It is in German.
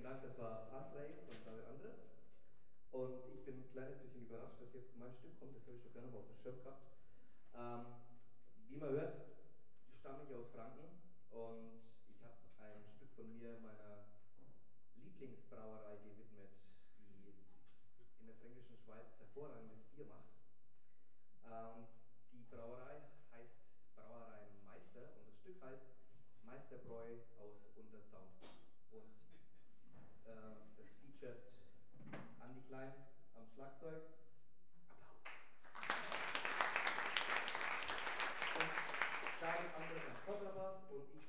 vielen Dank, das war Asray von David Andres. Und ich bin ein kleines bisschen überrascht, dass jetzt mein Stück kommt, das habe ich schon gerne mal auf dem Schirm gehabt. Wie man hört, stamme ich aus Franken und ich habe ein Stück von mir meiner Lieblingsbrauerei gewidmet, die in der fränkischen Schweiz hervorragendes Bier macht. Die Brauerei heißt Brauerei Meister und das Stück heißt Meisterbräu aus Unterzaunsbach. Und das featuret Andi Klein am Schlagzeug. Applaus. Und David Andres am Kontrabass und ich